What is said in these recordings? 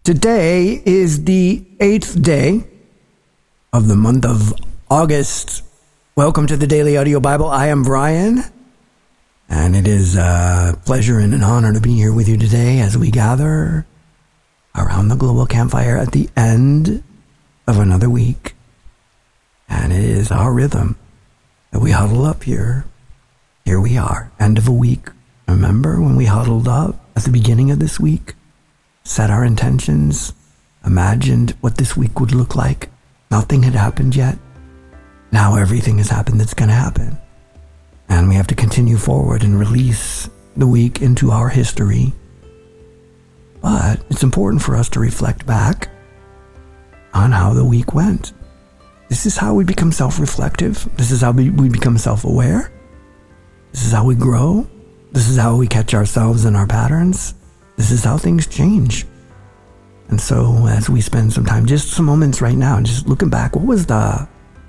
Today is the 8th day of the month of August. Welcome to the Daily Audio Bible. I am Brian, and it is a pleasure and an honor to be here with you today as we gather around the global campfire at the end of another week. And it is our rhythm that we huddle up here. Here we are, end of a week. Remember when we huddled up at the beginning of this week? Set our intentions, imagined what this week would look like. Nothing had happened yet. Now everything has happened that's going to happen. And we have to continue forward and release the week into our history. But it's important for us to reflect back on how the week went. This is how we become self-reflective. This is how we become self-aware. This is how we grow. This is how we catch ourselves in our patterns. This is how things change. And so as we spend some time, just some moments right now, just looking back, what was the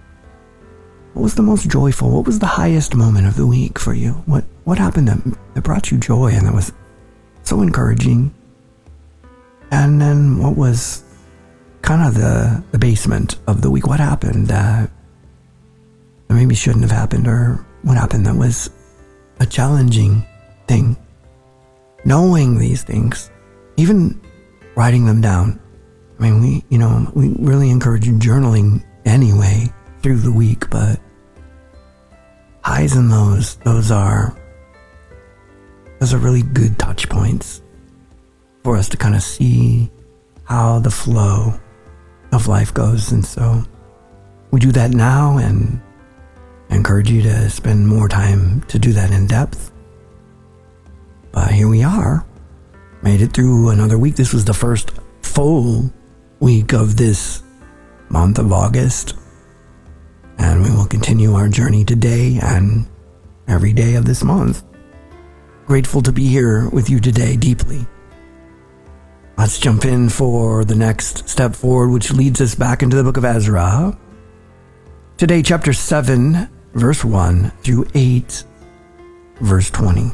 most joyful? What was the highest moment of the week for you? What happened that brought you joy and that was so encouraging? And then what was kind of the basement of the week? What happened that maybe shouldn't have happened, or what happened that was a challenging thing? Knowing these things, even writing them down. I mean, we really encourage journaling anyway through the week, but highs and lows, those are really good touch points for us to kind of see how the flow of life goes. And so we do that now, and I encourage you to spend more time to do that in depth. But here we are, made it through another week. This was the first full week of this month of August. And we will continue our journey today and every day of this month. Grateful to be here with you today deeply. Let's jump in for the next step forward, which leads us back into the book of Ezra. Today, chapter 7, verse 1 through 8, verse 20.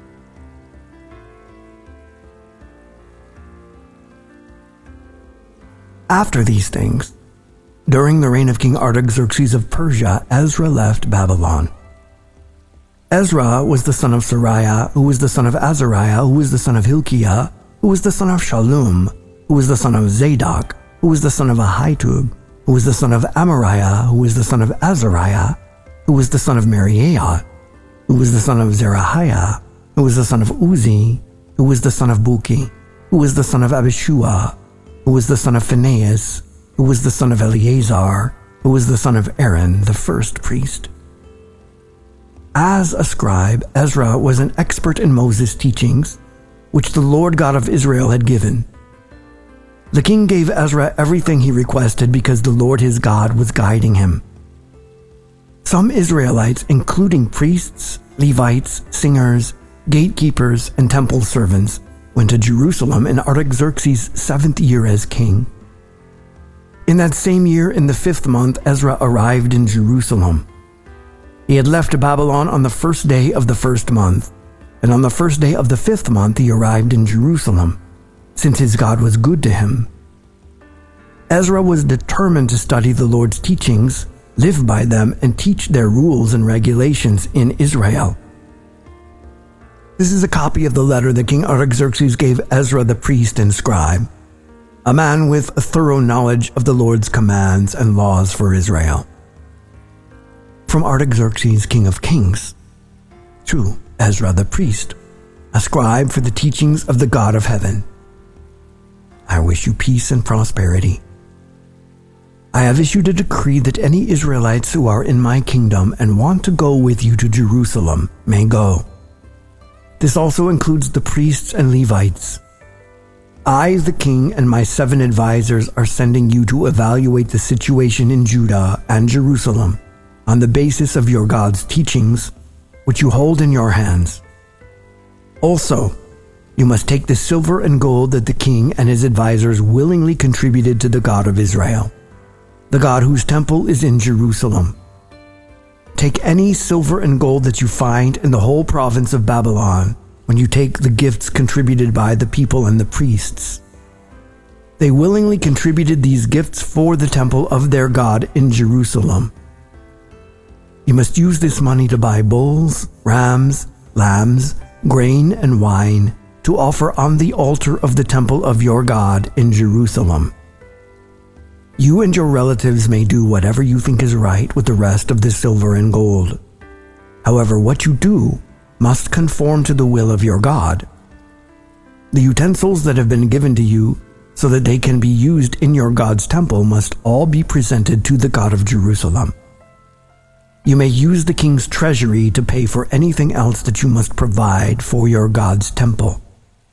After these things, during the reign of King Artaxerxes of Persia, Ezra left Babylon. Ezra was the son of Sariah, who was the son of Azariah, who was the son of Hilkiah, who was the son of Shallum, who was the son of Zadok, who was the son of Ahitub, who was the son of Amariah, who was the son of Azariah, who was the son of Meriah, who was the son of Zerahiah, who was the son of Uzi, who was the son of Buki, who was the son of Abishua, who was the son of Phinehas, who was the son of Eleazar, who was the son of Aaron, the first priest. As a scribe, Ezra was an expert in Moses' teachings, which the Lord God of Israel had given. The king gave Ezra everything he requested because the Lord his God was guiding him. Some Israelites, including priests, Levites, singers, gatekeepers, and temple servants, went to Jerusalem in Artaxerxes' 7th year as king. In that same year, in the 5th month, Ezra arrived in Jerusalem. He had left Babylon on the first day of the 1st month, and on the first day of the 5th month he arrived in Jerusalem, since his God was good to him. Ezra was determined to study the Lord's teachings, live by them, and teach their rules and regulations in Israel. This is a copy of the letter that King Artaxerxes gave Ezra the priest and scribe, a man with a thorough knowledge of the Lord's commands and laws for Israel. From Artaxerxes, king of kings, to Ezra the priest, a scribe for the teachings of the God of heaven. I wish you peace and prosperity. I have issued a decree that any Israelites who are in my kingdom and want to go with you to Jerusalem may go. This also includes the priests and Levites. I, the king, and my 7 advisors are sending you to evaluate the situation in Judah and Jerusalem on the basis of your God's teachings, which you hold in your hands. Also, you must take the silver and gold that the king and his advisors willingly contributed to the God of Israel, the God whose temple is in Jerusalem. Take any silver and gold that you find in the whole province of Babylon when you take the gifts contributed by the people and the priests. They willingly contributed these gifts for the temple of their God in Jerusalem. You must use this money to buy bulls, rams, lambs, grain, and wine to offer on the altar of the temple of your God in Jerusalem. You and your relatives may do whatever you think is right with the rest of the silver and gold. However, what you do must conform to the will of your God. The utensils that have been given to you so that they can be used in your God's temple must all be presented to the God of Jerusalem. You may use the king's treasury to pay for anything else that you must provide for your God's temple.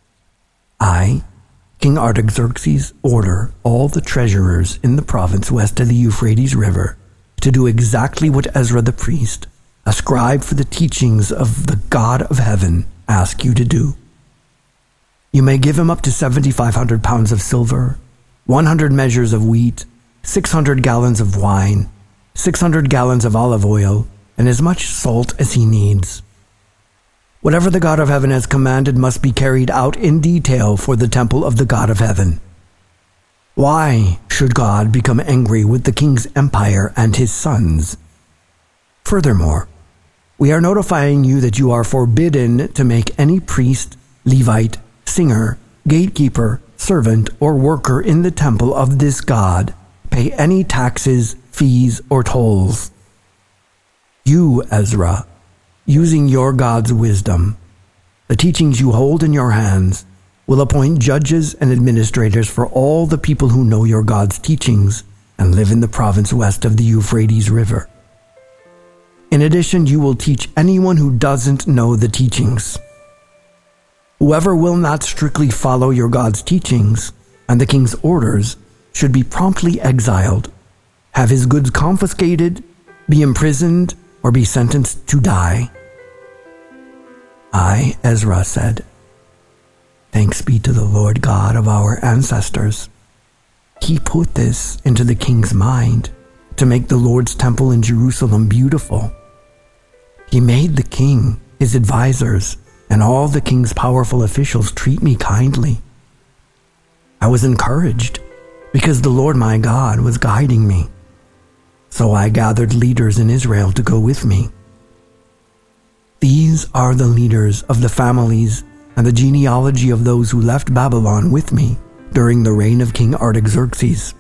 I, King Artaxerxes, order all the treasurers in the province west of the Euphrates River to do exactly what Ezra the priest, a scribe for the teachings of the God of heaven, asked you to do. You may give him up to 7,500 pounds of silver, 100 measures of wheat, 600 gallons of wine, 600 gallons of olive oil, and as much salt as he needs. Whatever the God of heaven has commanded must be carried out in detail for the temple of the God of heaven. Why should God become angry with the king's empire and his sons? Furthermore, we are notifying you that you are forbidden to make any priest, Levite, singer, gatekeeper, servant, or worker in the temple of this God pay any taxes, fees, or tolls. You, Ezra, using your God's wisdom, the teachings you hold in your hands, will appoint judges and administrators for all the people who know your God's teachings and live in the province west of the Euphrates River. In addition, you will teach anyone who doesn't know the teachings. Whoever will not strictly follow your God's teachings and the king's orders should be promptly exiled, have his goods confiscated, be imprisoned, or be sentenced to die. I, Ezra, said, "Thanks be to the Lord God of our ancestors. He put this into the king's mind to make the Lord's temple in Jerusalem beautiful. He made the king, his advisors, and all the king's powerful officials treat me kindly. I was encouraged because the Lord my God was guiding me. So I gathered leaders in Israel to go with me. These are the leaders of the families and the genealogy of those who left Babylon with me during the reign of King Artaxerxes.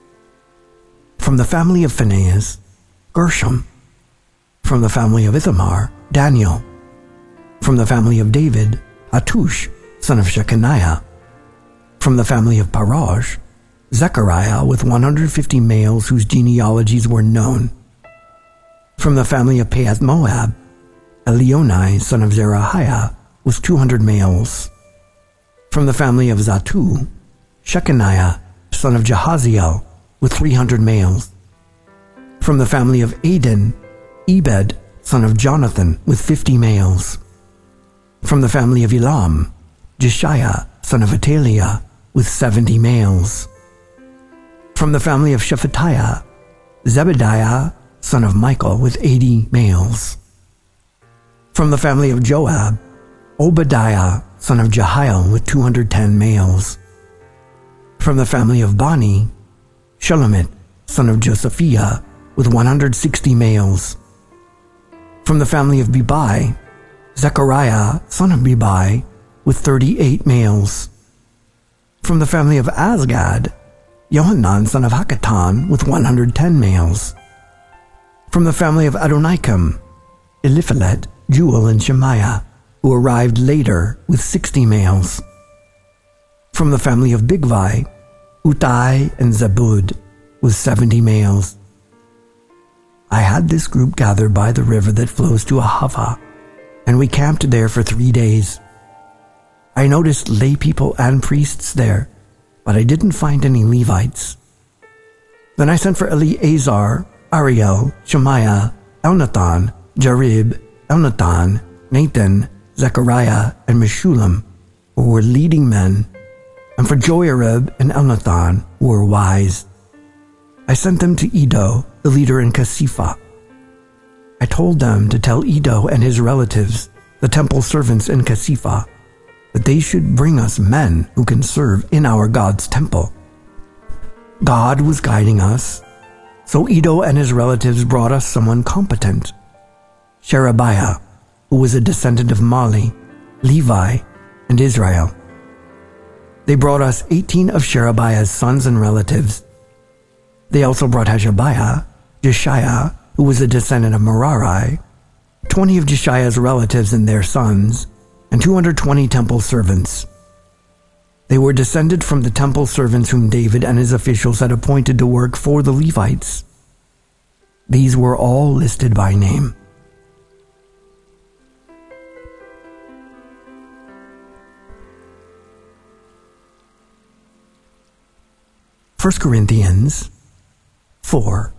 From the family of Phinehas, Gershom. From the family of Ithamar, Daniel. From the family of David, Hattush, son of Shechaniah. From the family of Parosh, Zechariah with 150 males whose genealogies were known. From the family of Pahath-Moab, Elionai, son of Zerahiah, with 200 males. From the family of Zattu, Shechaniah, son of Jahaziel, with 300 males. From the family of Adin, Ebed, son of Jonathan, with 50 males. From the family of Elam, Jeshiah, son of Ataliah, with 70 males. From the family of Shephatiah, Zebediah, son of Michael, with 80 males. From the family of Joab, Obadiah, son of Jehiel, with 210 males. From the family of Bani, Shelomit, son of Josephiah, with 160 males. From the family of Bebai, Zechariah, son of Bebai, with 38 males. From the family of Azgad, Johanan, son of Hakatan, with 110 males. From the family of Adonikam, Eliphalet, Jewel, and Shemaiah, who arrived later with 60 males. From the family of Bigvai, Uttai and Zabud, with 70 males. I had this group gathered by the river that flows to Ahava, and we camped there for 3 days. I noticed lay people and priests there, but I didn't find any Levites. Then I sent for Eleazar, Ariel, Shemaiah, Elnathan, Jarib, Elnathan, Nathan, Zechariah, and Meshullam, who were leading men, and for Joiarib and Elnathan, who were wise. I sent them to Iddo, the leader in Casiphah. I told them to tell Iddo and his relatives, the temple servants in Casiphah, that they should bring us men who can serve in our God's temple God was guiding us, so Iddo and his relatives brought us someone competent, Sherebiah, who was a descendant of Mali, Levi, and Israel. They brought us 18 of Sherebiah's sons and relatives. They also brought Hashabiah, Jeshaiah, who was a descendant of Merari, 20 of Jeshaiah's relatives and their sons, and 220 temple servants. They were descended from the temple servants whom David and his officials had appointed to work for the Levites. These were all listed by name. First Corinthians 4.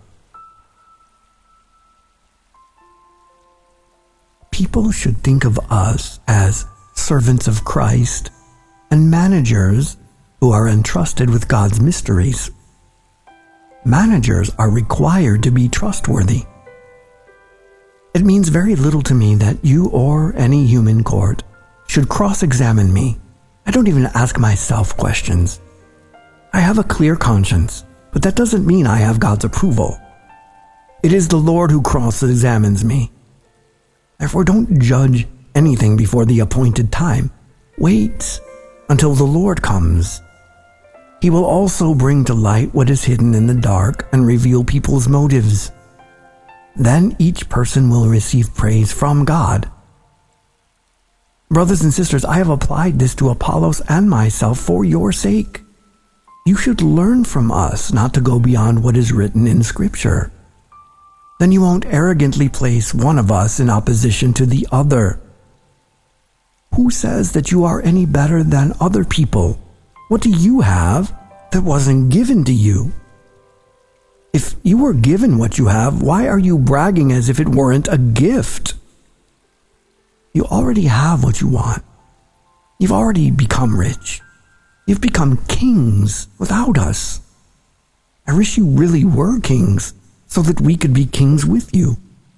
People should think of us as servants of Christ and managers who are entrusted with God's mysteries. Managers are required to be trustworthy. It means very little to me that you or any human court should cross-examine me. I don't even ask myself questions. I have a clear conscience, but that doesn't mean I have God's approval. It is the Lord who cross-examines me. Therefore, don't judge anything before the appointed time. Wait until the Lord comes. He will also bring to light what is hidden in the dark and reveal people's motives. Then each person will receive praise from God. Brothers and sisters, I have applied this to Apollos and myself for your sake. You should learn from us not to go beyond what is written in Scripture. Then you won't arrogantly place one of us in opposition to the other. Who says that you are any better than other people? What do you have that wasn't given to you? If you were given what you have, why are you bragging as if it weren't a gift? You already have what you want. You've already become rich. You've become kings without us. I wish you really were kings so that we could be kings with you.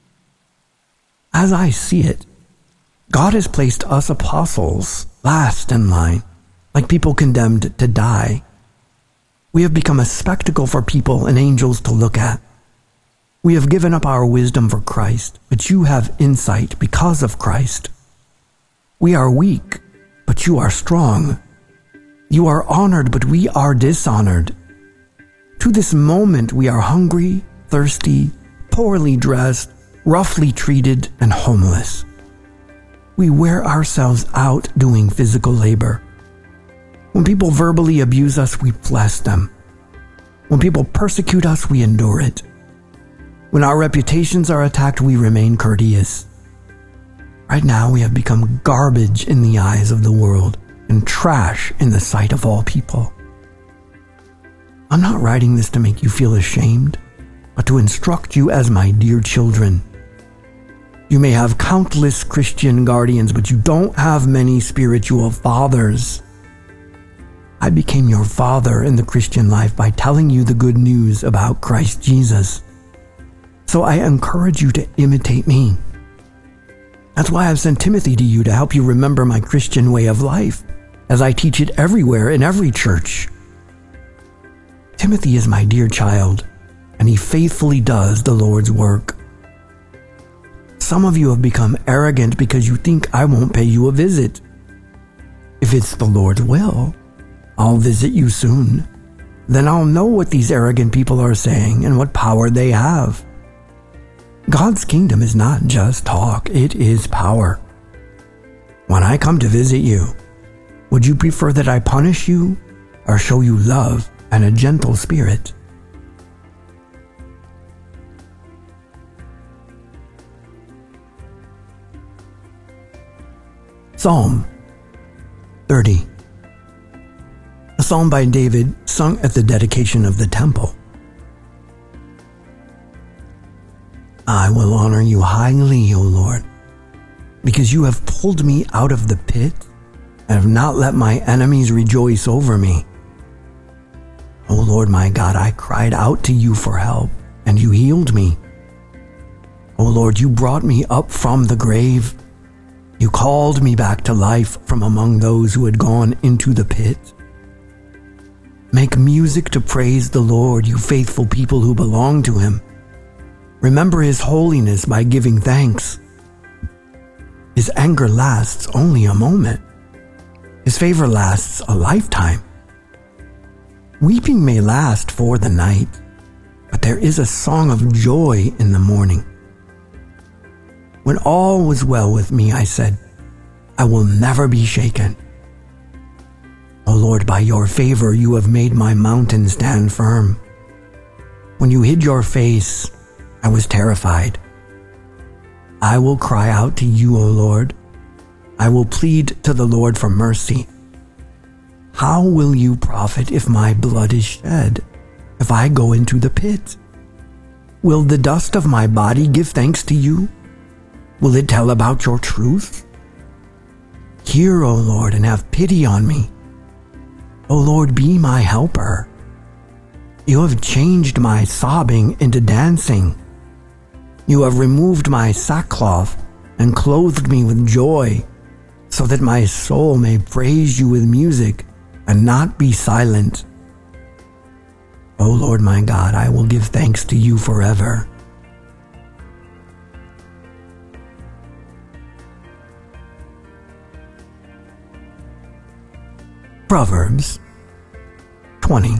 As I see it, God has placed us apostles last in line, like people condemned to die. We have become a spectacle for people and angels to look at. We have given up our wisdom for Christ, but you have insight because of Christ. We are weak, but you are strong. You are honored, but we are dishonored. To this moment we are hungry, thirsty, poorly dressed, roughly treated, and homeless. We wear ourselves out doing physical labor. When people verbally abuse us, we bless them. When people persecute us, we endure it. When our reputations are attacked, we remain courteous. Right now, we have become garbage in the eyes of the world and trash in the sight of all people. I'm not writing this to make you feel ashamed, but to instruct you as my dear children. You may have countless Christian guardians, but you don't have many spiritual fathers. I became your father in the Christian life by telling you the good news about Christ Jesus. So I encourage you to imitate me. That's why I've sent Timothy to you to help you remember my Christian way of life, as I teach it everywhere in every church. Timothy is my dear child, and he faithfully does the Lord's work. Some of you have become arrogant because you think I won't pay you a visit. If it's the Lord's will, I'll visit you soon. Then I'll know what these arrogant people are saying and what power they have. God's kingdom is not just talk, it is power. When I come to visit you, would you prefer that I punish you or show you love and a gentle spirit? Psalm 30. A psalm by David sung at the dedication of the temple. I will honor you highly, O Lord, because you have pulled me out of the pit and have not let my enemies rejoice over me. O Lord my God, I cried out to you for help, and you healed me. O Lord, you brought me up from the grave. You called me back to life from among those who had gone into the pit. Make music to praise the Lord, you faithful people who belong to him. Remember his holiness by giving thanks. His anger lasts only a moment. His favor lasts a lifetime. Weeping may last for the night, but there is a song of joy in the morning. When all was well with me, I said, I will never be shaken. O Lord, by your favor you have made my mountain stand firm. When you hid your face, I was terrified. I will cry out to you, O Lord. I will plead to the Lord for mercy. How will you profit if my blood is shed, if I go into the pit? Will the dust of my body give thanks to you? Will it tell about your truth? Hear, O Lord, and have pity on me. O Lord, be my helper. You have changed my sobbing into dancing. You have removed my sackcloth and clothed me with joy, so that my soul may praise you with music and not be silent. O Lord my God, I will give thanks to you forever. Proverbs 20,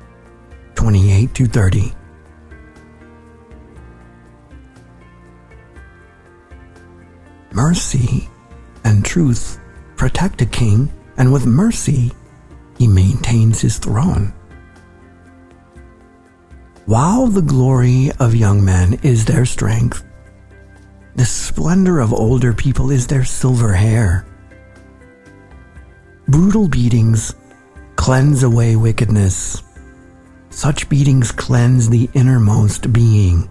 28-30. Mercy and truth protect a king, and with mercy he maintains his throne. While the glory of young men is their strength, the splendor of older people is their silver hair. Brutal beatings cleanse away wickedness. Such beatings cleanse the innermost being.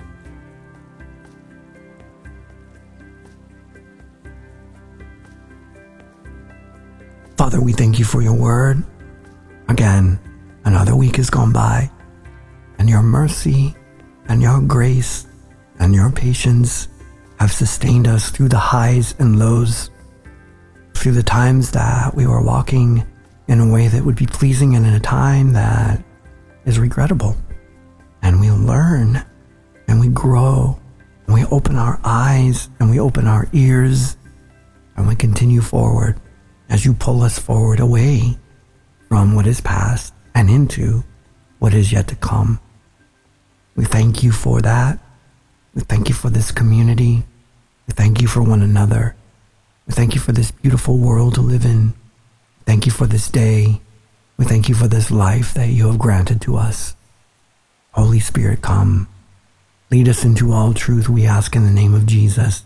Father, we thank you for your word. Again, another week has gone by, and your mercy and your grace and your patience have sustained us through the highs and lows, through the times that we were walking in a way that would be pleasing and in a time that is regrettable. And we learn and we grow and we open our eyes and we open our ears and we continue forward as you pull us forward away from what is past and into what is yet to come. We thank you for that. We thank you for this community. We thank you for one another. We thank you for this beautiful world to live in. Thank you for this day. We thank you for this life that you have granted to us. Holy Spirit, come. Lead us into all truth, we ask in the name of Jesus.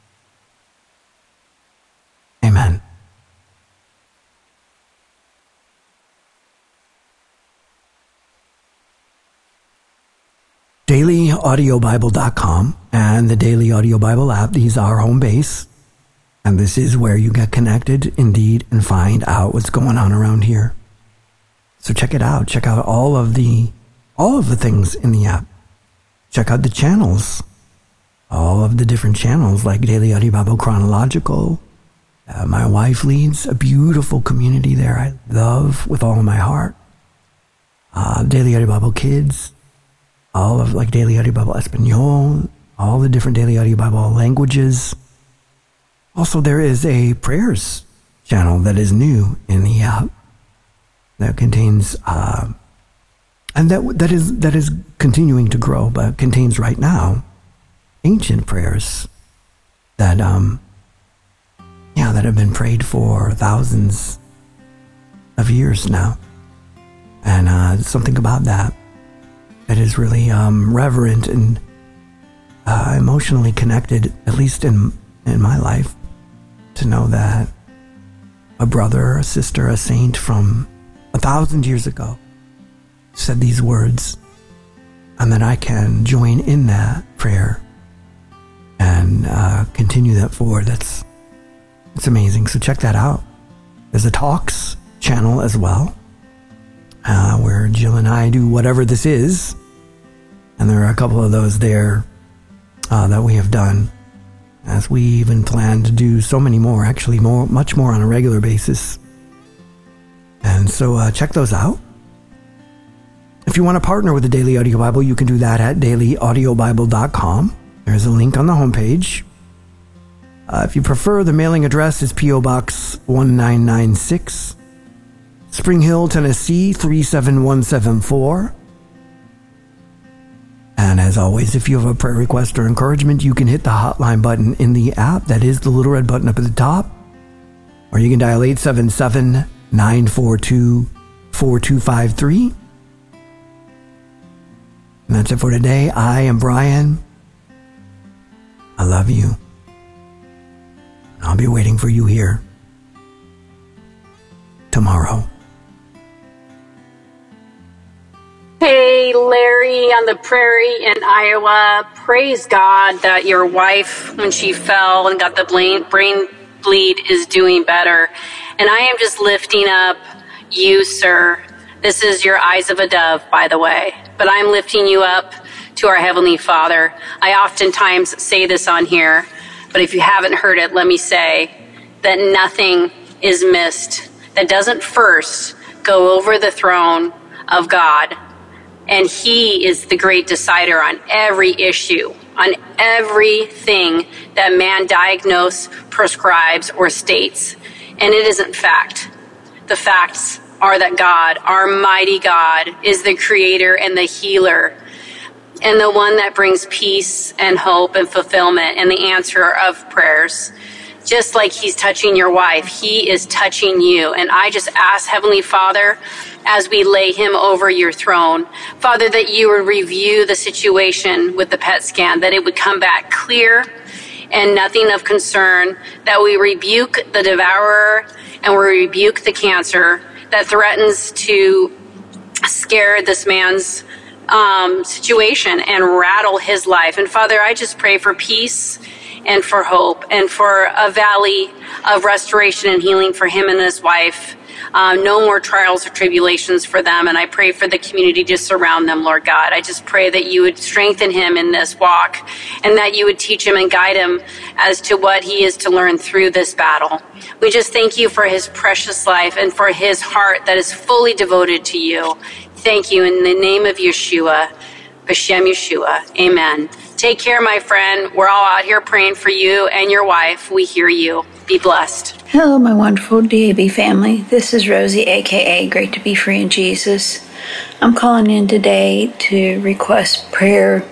Amen. DailyAudioBible.com and the Daily Audio Bible app, these are home base. And this is where you get connected, indeed, and find out what's going on around here. So check it out. Check out all of the things in the app. Check out the channels. All of the different channels like Daily Audio Bible Chronological. My wife leads a beautiful community there I love with all of my heart. Daily Audio Bible Kids. All of like Daily Audio Bible Espanol. All the different Daily Audio Bible languages. Also, there is a prayers channel that is new in the app that contains, and that is continuing to grow, but contains right now ancient prayers that have been prayed for thousands of years now, and something about that is really reverent and emotionally connected, at least in my life. To know that a brother, a sister, a saint from 1,000 years ago said these words, and that I can join in that prayer and continue that forward. It's amazing. So check that out. There's a talks channel as well, where Jill and I do whatever this is, and there are a couple of those there that we have done. As we even plan to do so many more, actually much more on a regular basis. And so check those out. if you want to partner with the Daily Audio Bible, you can do that at dailyaudiobible.com. There's a link on the homepage. If you prefer, the mailing address is P.O. Box 1996, Spring Hill, Tennessee 37174. And as always, if you have a prayer request or encouragement, you can hit the hotline button in the app. That is the little red button up at the top. Or you can dial 877-942-4253. And that's it for today. I am Brian. I love you. I'll be waiting for you here tomorrow. Hey, Larry on the prairie in Iowa. Praise God that your wife, when she fell and got the brain bleed, is doing better. And I am just lifting up you, sir. This is your eyes of a dove, by the way. But I'm lifting you up to our Heavenly Father. I oftentimes say this on here, but if you haven't heard it, let me say that nothing is missed that doesn't first go over the throne of God. And He is the great decider on every issue, on everything that man diagnoses, prescribes, or states. And it isn't fact. The facts are that God, our mighty God, is the creator and the healer, and the one that brings peace and hope and fulfillment and the answer of prayers. Just like He's touching your wife, He is touching you. And I just ask, Heavenly Father, as we lay Him over your throne, Father, that you would review the situation with the PET scan, that it would come back clear and nothing of concern, that we rebuke the devourer and we rebuke the cancer that threatens to scare this man's situation and rattle his life. And Father, I just pray for peace and for hope and for a valley of restoration and healing for him and his wife. No more trials or tribulations for them. And I pray for the community to surround them, Lord God. I just pray that you would strengthen him in this walk and that you would teach him and guide him as to what he is to learn through this battle. We just thank you for his precious life and for his heart that is fully devoted to you. Thank you in the name of Yeshua, B'Shem Yeshua. Amen. Take care, my friend. We're all out here praying for you and your wife. We hear you. Be blessed. Hello, my wonderful DAB family. This is Rosie, a.k.a. Great to Be Free in Jesus. I'm calling in today to request prayer.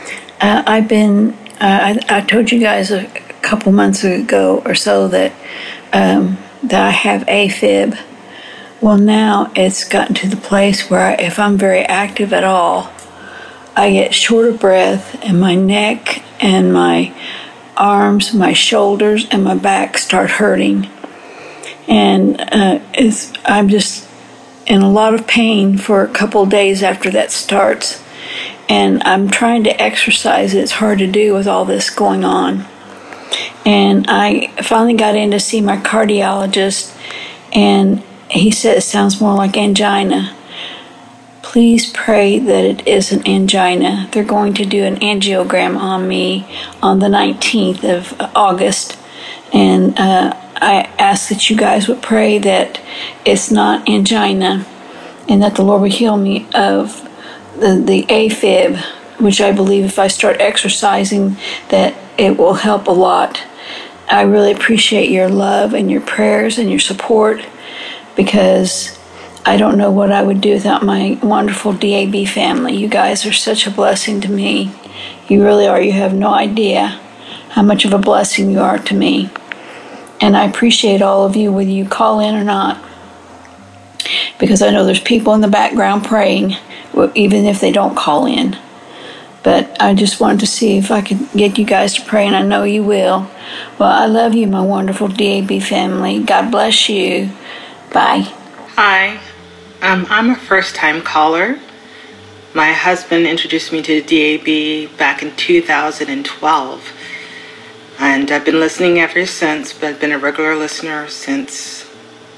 I told you guys a couple months ago or so that I have AFib. Well, now it's gotten to the place where if I'm very active at all, I get short of breath, and my neck and my arms, my shoulders, and my back start hurting. And I'm just in a lot of pain for a couple of days after that starts. And I'm trying to exercise. It's hard to do with all this going on. And I finally got in to see my cardiologist, and he said it sounds more like angina. Please pray that it isn't angina. They're going to do an angiogram on me on the 19th of August. And I ask that you guys would pray that it's not angina and that the Lord would heal me of the AFib, which I believe if I start exercising that it will help a lot. I really appreciate your love and your prayers and your support, because I don't know what I would do without my wonderful DAB family. You guys are such a blessing to me. You really are. You have no idea how much of a blessing you are to me. And I appreciate all of you, whether you call in or not, because I know there's people in the background praying, even if they don't call in. But I just wanted to see if I could get you guys to pray, and I know you will. Well, I love you, my wonderful DAB family. God bless you. Bye. Hi. I'm a first-time caller. My husband introduced me to DAB back in 2012. And I've been listening ever since, but I've been a regular listener since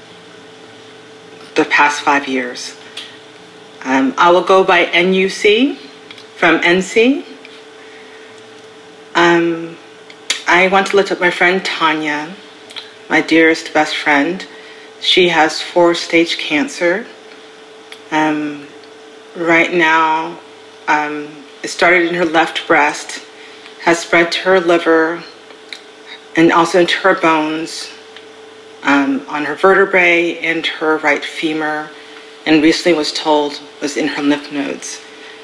the past 5 years. I will go by NUC from NC. I want to lift up my friend Tanya, my dearest best friend. She has 4-stage cancer. right now. It started in her left breast, has spread to her liver, and also into her bones, on her vertebrae and her right femur, and recently was told was in her lymph nodes.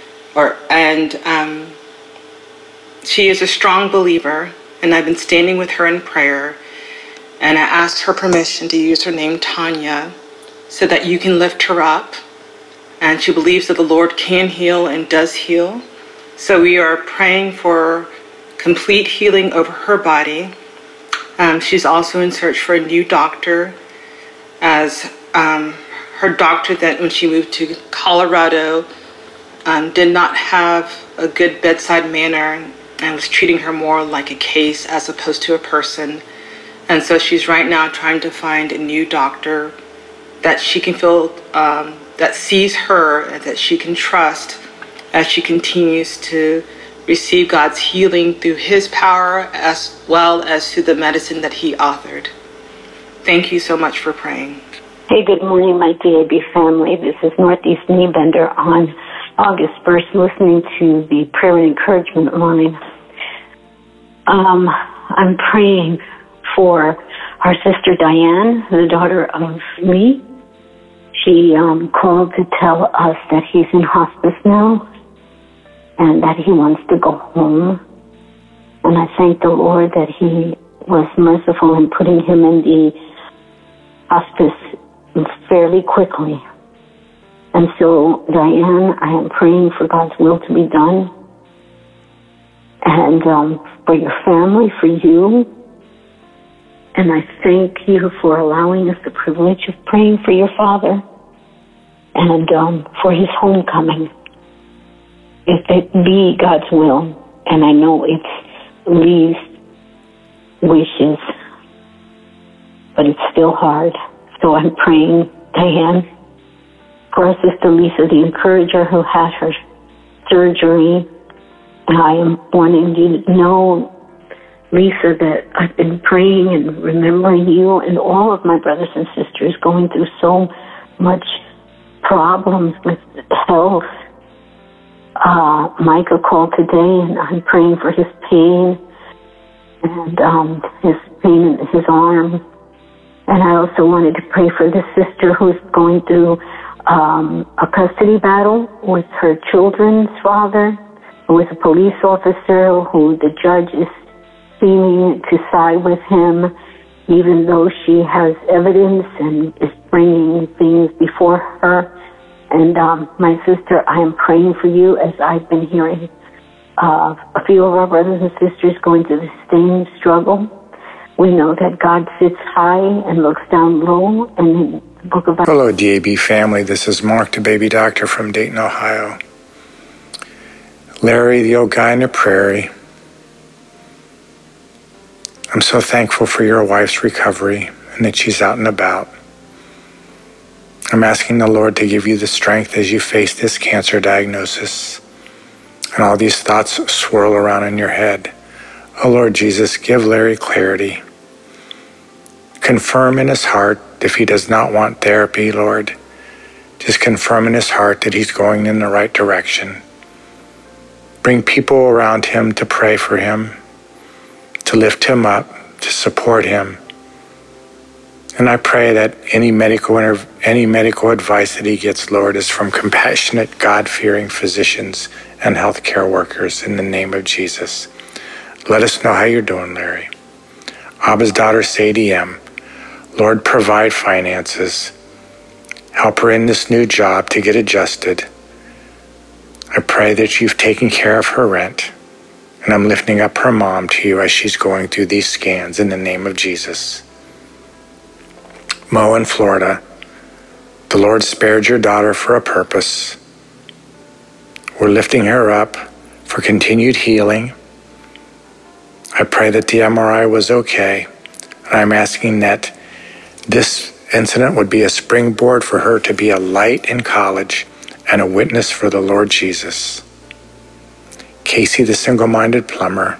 She is a strong believer, and I've been standing with her in prayer, and I asked her permission to use her name Tanya so that you can lift her up. And she believes that the Lord can heal and does heal. So we are praying for complete healing over her body. She's also in search for a new doctor, as her doctor that when she moved to Colorado did not have a good bedside manner and was treating her more like a case as opposed to a person. And so she's right now trying to find a new doctor that she can feel, that sees her and that she can trust as she continues to receive God's healing through his power as well as through the medicine that he authored. Thank you so much for praying. Hey, good morning, my DAB family. This is Northeast Kneebender on August 1st, listening to the prayer and encouragement line. I'm praying for our sister Diane, the daughter of Lee. She called to tell us that he's in hospice now and that he wants to go home. And I thank the Lord that he was merciful in putting him in the hospice fairly quickly. And so, Diane, I am praying for God's will to be done, and for your family, for you. And I thank you for allowing us the privilege of praying for your father and for his homecoming. If it be God's will, and I know it's Lee's wishes, but it's still hard. So I'm praying, Diane, for our sister Lisa, the encourager who had her surgery. And I am wanting you to know, Lisa, that I've been praying and remembering you and all of my brothers and sisters going through so much problems with health. Micah called today, and I'm praying for his pain and his pain in his arm. And I also wanted to pray for the sister who's going through a custody battle with her children's father, who is a police officer, who the judge is seeming to side with him, even though she has evidence and is bringing things before her. And my sister, I am praying for you, as I've been hearing a few of our brothers and sisters going through the same struggle. We know that God sits high and looks down low, and in the book of... Hello, DAB family. This is Mark, the baby doctor from Dayton, Ohio. Larry, the old guy in the prairie. I'm so thankful for your wife's recovery and that she's out and about. I'm asking the Lord to give you the strength as you face this cancer diagnosis and all these thoughts swirl around in your head. Oh, Lord Jesus, give Larry clarity. Confirm in his heart if he does not want therapy, Lord. Just confirm in his heart that he's going in the right direction. Bring people around him to pray for him, to lift him up, to support him. And I pray that any medical advice that he gets, Lord, is from compassionate, God-fearing physicians and healthcare workers in the name of Jesus. Let us know how you're doing, Larry. Abba's daughter, Sadie M. Lord, provide finances. Help her in this new job to get adjusted. I pray that you've taken care of her rent. And I'm lifting up her mom to you as she's going through these scans in the name of Jesus. Mo in Florida, the Lord spared your daughter for a purpose. We're lifting her up for continued healing. I pray that the MRI was okay, and I'm asking that this incident would be a springboard for her to be a light in college and a witness for the Lord Jesus. Casey, the single-minded plumber,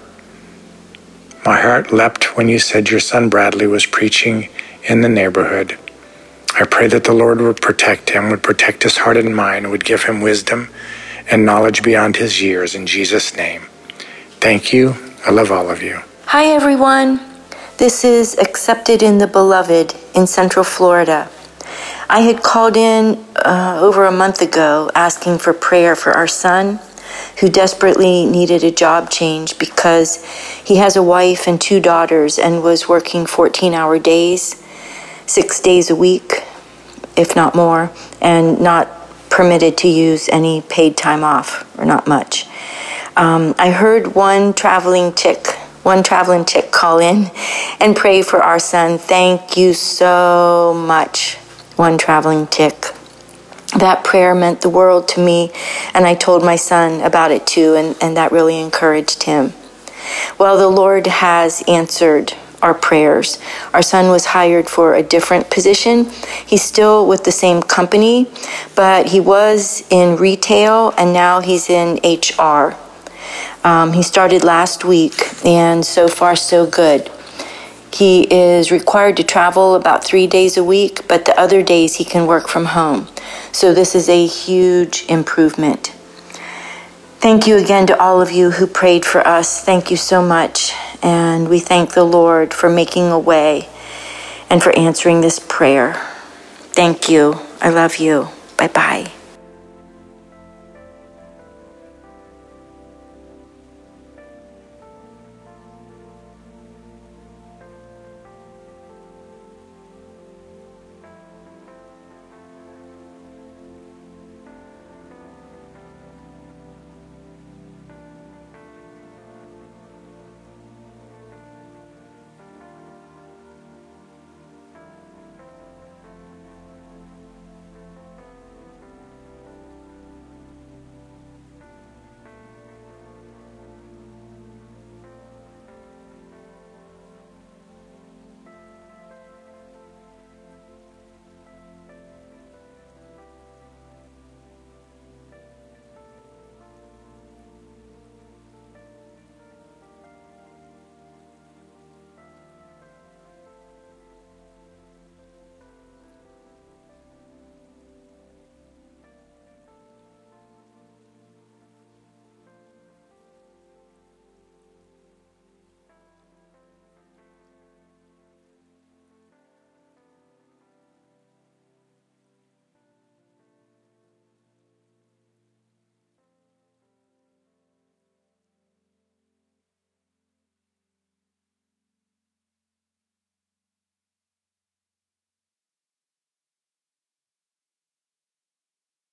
my heart leapt when you said your son Bradley was preaching in the neighborhood. I pray that the Lord would protect him, would protect his heart and mind, would give him wisdom and knowledge beyond his years, in Jesus' name. Thank you. I love all of you. Hi, everyone. This is Accepted in the Beloved in Central Florida. I had called in over a month ago asking for prayer for our son, who desperately needed a job change because he has a wife and 2 daughters and was working 14-hour days, 6 days a week, if not more, and not permitted to use any paid time off, or not much. I heard one traveling chick call in and pray for our son. Thank you so much, one traveling chick. That prayer meant the world to me, and I told my son about it too, and that really encouraged him. Well, the Lord has answered our prayers. Our son was hired for a different position. He's still with the same company, but he was in retail, and now he's in HR. He started last week, and so far so good. He is required to travel about 3 days a week, but the other days he can work from home. So this is a huge improvement. Thank you again to all of you who prayed for us. Thank you so much. And we thank the Lord for making a way and for answering this prayer. Thank you. I love you. Bye-bye.